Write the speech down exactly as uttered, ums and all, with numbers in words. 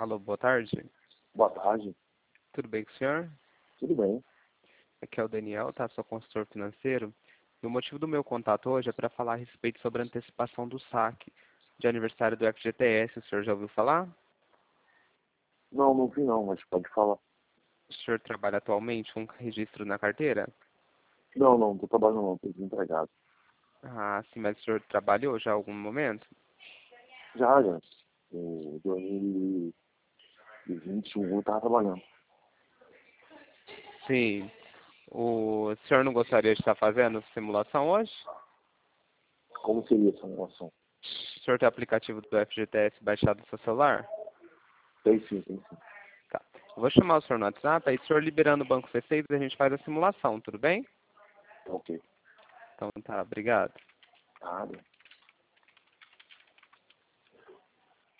Alô, boa tarde. Boa tarde. Tudo bem com o senhor? Tudo bem. Aqui é o Daniel, tá? Sou consultor financeiro. E o motivo do meu contato hoje é para falar a respeito sobre a antecipação do saque de aniversário do F G T S. O senhor já ouviu falar? Não, não vi não, mas pode falar. O senhor trabalha atualmente com registro na carteira? Não, não, não tô trabalhando não, tô desempregado. Ah, sim, mas o senhor trabalhou já em algum momento? Já, já. Em dois mil e vinte e um eu tava trabalhando. Sim. O senhor não gostaria de estar fazendo simulação hoje? Como seria essa relação? O senhor tem o aplicativo do F G T S baixado no seu celular? Tem sim, tem sim. Tá. Eu vou chamar o senhor no WhatsApp, aí o senhor liberando o banco C seis, a gente faz a simulação, tudo bem? Tá ok. Então tá, obrigado. Nada.